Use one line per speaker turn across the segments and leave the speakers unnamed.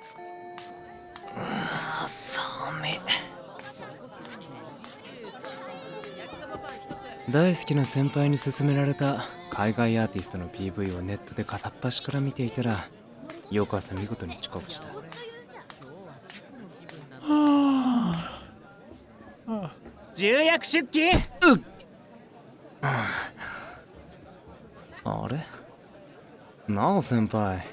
寒い。大好きな先輩に勧められた海外アーティストの PV をネットで片っ端から見ていたら、翌朝見事に遅刻した。
重役出勤。
あれ、なお先輩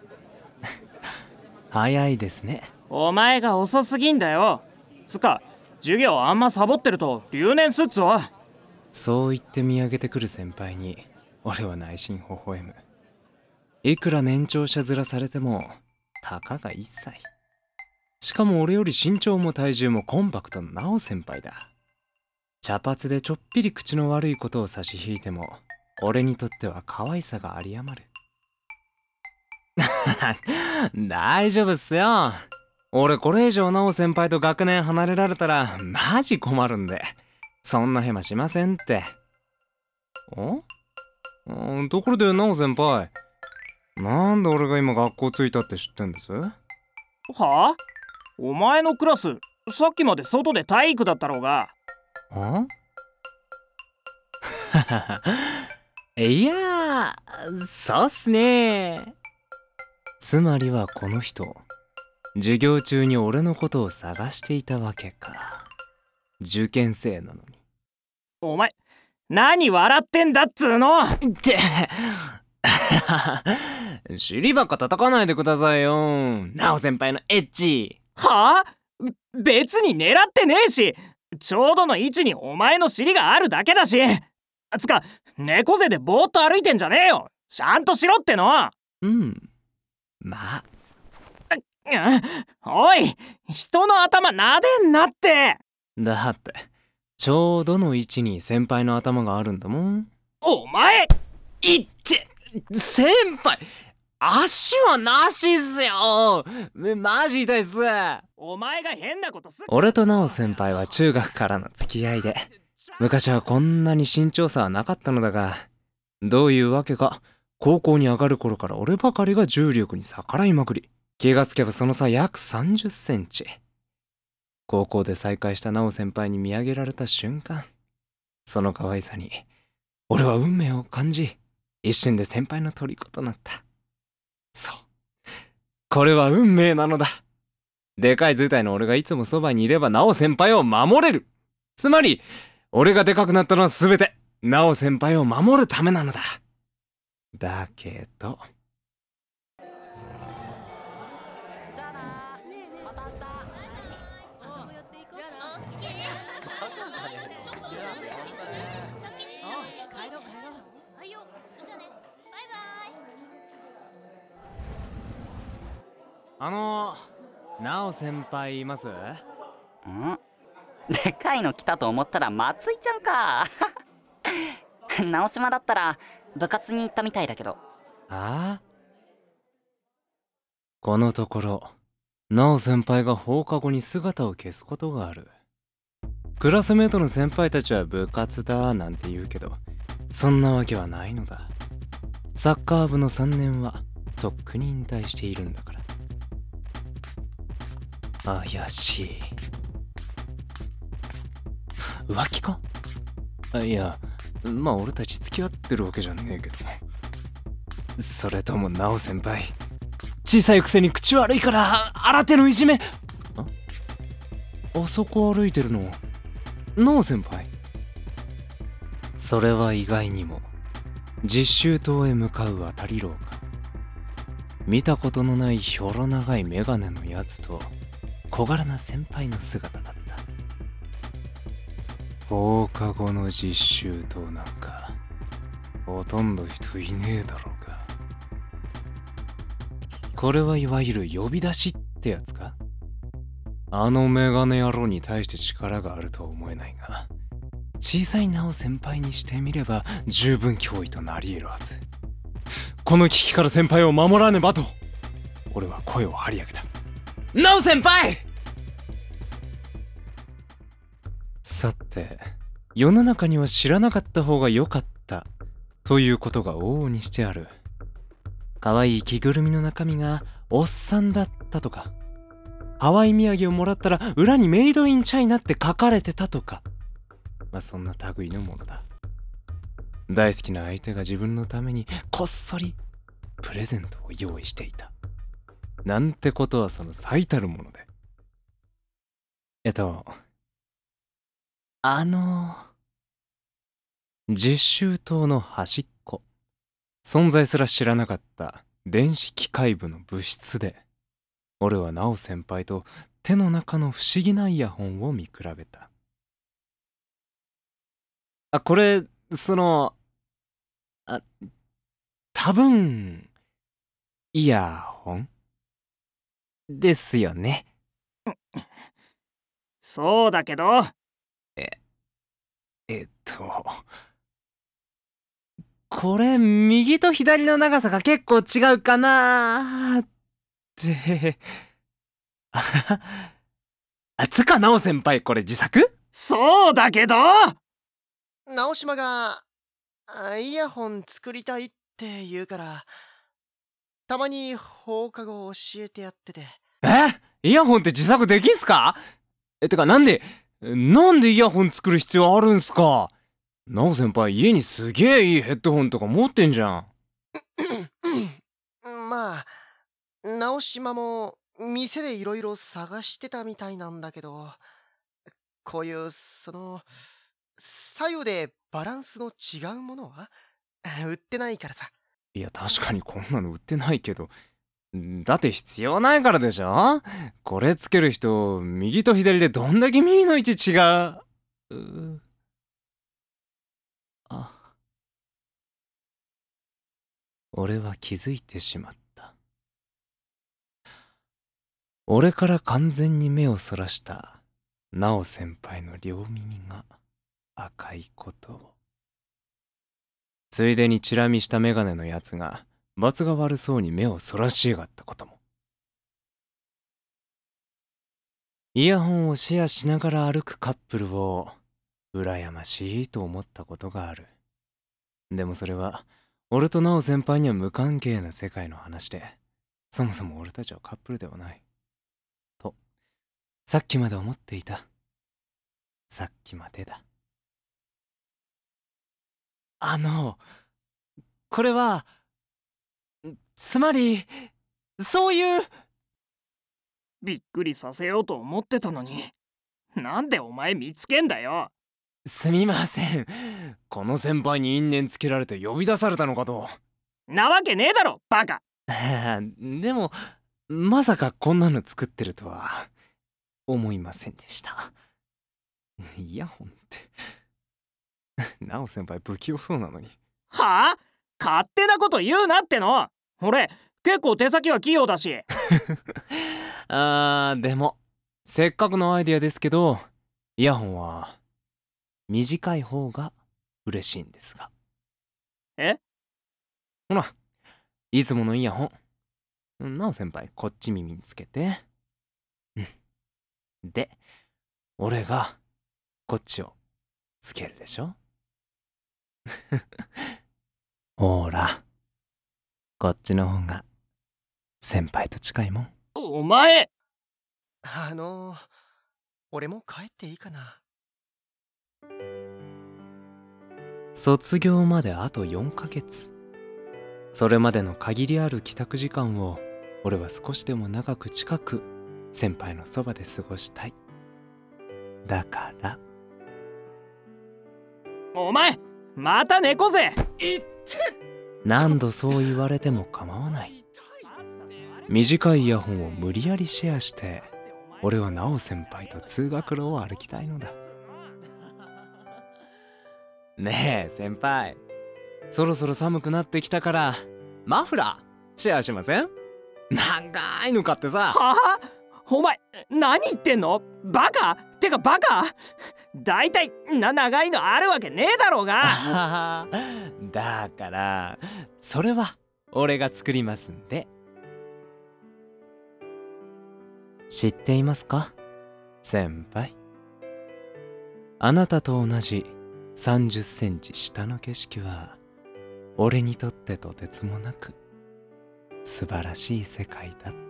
早いですね。
お前が遅すぎんだよ。つか授業あんまサボってると留年すっぞ。
そう言って見上げてくる先輩に俺は内心微笑む。いくら年長者面されてもたかが1歳。しかも俺より身長も体重もコンパクトなナオ先輩だ。茶髪でちょっぴり口の悪いことを差し引いても俺にとっては可愛さが有り余る。大丈夫っすよ。俺これ以上ナオ先輩と学年離れられたらマジ困るんで、そんなヘマしませんって。ところでナオ先輩、なんで俺が今学校着いたって知ってんです？
はあ？お前のクラスさっきまで外で体育だったろうが。
いやー、そうっすね。つまりはこの人、授業中に俺のことを探していたわけか。受験生なのに。
お前何笑ってんだっつーの
って尻ばっか叩かないでくださいよ、ナオ先輩のエッチ。
はあ？別に狙ってねえし、ちょうどの位置にお前の尻があるだけだし。つか猫背でぼーっと歩いてんじゃねえよ。ちゃんとしろっての。
まあ、
おい、人の頭撫でんなって。
だってちょうどの位置に先輩の頭があるんだもん。
お前
いって先輩、足はなしっすよ。マジ痛いっす。
お前が変なことす。
俺とナオ先輩は中学からの付き合いで、昔はこんなに身長差はなかったのだが、どういうわけか高校に上がる頃から俺ばかりが重力に逆らいまくり、気がつけばその差約30センチ。高校で再会したナオ先輩に見上げられた瞬間、その可愛さに俺は運命を感じ、一瞬で先輩の虜となった。そう、これは運命なのだ。でかい図体の俺がいつもそばにいればナオ先輩を守れる。つまり俺がでかくなったのは全てナオ先輩を守るためなのだ。だけどナオ先輩います？
でかいの来たと思ったら松井ちゃんか。直島だったら部活に行ったみたいだけど。
このところナオ先輩が放課後に姿を消すことがある。クラスメートの先輩たちは部活だなんて言うけど、そんなわけはないのだ。サッカー部の3年はとっくに引退しているんだから。怪しい。浮気か？いや、まあ俺たち付き合ってるわけじゃねえけど。それともナオ先輩、小さいくせに口悪いから新手のいじめ。あそこ歩いてるのナオ先輩？それは意外にも実習棟へ向かう渡り廊下。見たことのないひょろ長いメガネのやつと小柄な先輩の姿だった。放課後の実習棟なんかほとんど人いねえだろうが。これはいわゆる呼び出しってやつか？あのメガネ野郎に対して力があるとは思えないが、小さいナオ先輩にしてみれば十分脅威となり得るはず。この危機から先輩を守らねばと俺は声を張り上げた。ナオ先輩！さて、世の中には知らなかった方が良かったということが往々にしてある。 可愛い着ぐるみの中身がおっさんだったとか、ハワイ土産をもらったら裏にメイドインチャイナって書かれてたとか、まあそんな類のものだ。大好きな相手が自分のためにこっそりプレゼントを用意していたなんてことはその最たるもので、実習棟の端っこ、存在すら知らなかった電子機械部の部室で、俺はナオ先輩と手の中の不思議なイヤホンを見比べた。これ多分イヤホンですよね。
そうだけど。
これ右と左の長さが結構違うかなってつかなお先輩、これ自作？
そうだけど。
直島がイヤホン作りたいって言うから、たまに放課後教えてやってて。
イヤホンって自作できんすか？てかなんでイヤホン作る必要あるんすか？なお先輩、家にすげえいいヘッドホンとか持ってんじゃん。
まあ直島も店でいろいろ探してたみたいなんだけど、こういう左右でバランスの違うものは売ってないからさ。
いや確かにこんなの売ってないけど、だって必要ないからでしょ。これつける人右と左でどんだけ耳の位置違う。俺は気づいてしまった。俺から完全に目をそらしたナオ先輩の両耳が赤いことを。ついでにチラ見したメガネのやつが罰が悪そうに目をそらしやがったことも。イヤホンをシェアしながら歩くカップルを羨ましいと思ったことがある。でもそれは俺とナオ先輩には無関係な世界の話で、そもそも俺たちはカップルではないとさっきまで思っていた。さっきまでだ。これはつまりそういう。
びっくりさせようと思ってたのに、なんでお前見つけんだよ。
すみません、この先輩に因縁つけられて呼び出されたのかと。
なわけねえだろバカ。
でもまさかこんなの作ってるとは思いませんでした。イヤホンってナオ先輩不器用そうなのに。
はあ？勝手なこと言うなっての。俺結構手先は器用だし。
でもせっかくのアイデアですけど、イヤホンは短い方が嬉しいんですが。ほら、いつものイヤホン、なお先輩こっち耳につけて、で俺がこっちをつけるでしょ。ほら、こっちの方が先輩と近いもん。
お前。
俺も帰っていいかな。
卒業まであと4ヶ月。それまでの限りある帰宅時間を俺は少しでも長く近く先輩のそばで過ごしたい。だから
お前また猫背。
何度そう言われても構わない。短いイヤホンを無理やりシェアして俺はナオ先輩と通学路を歩きたいのだ。ねえ先輩、そろそろ寒くなってきたからマフラーシェアしません？長いの買ってさ。
はあ？お前何言ってんのバカ。てかバカ。だいたい長いのあるわけねえだろうが。
だからそれは俺が作りますんで。知っていますか先輩、あなたと同じ30センチ下の景色は俺にとってとてつもなく素晴らしい世界だって。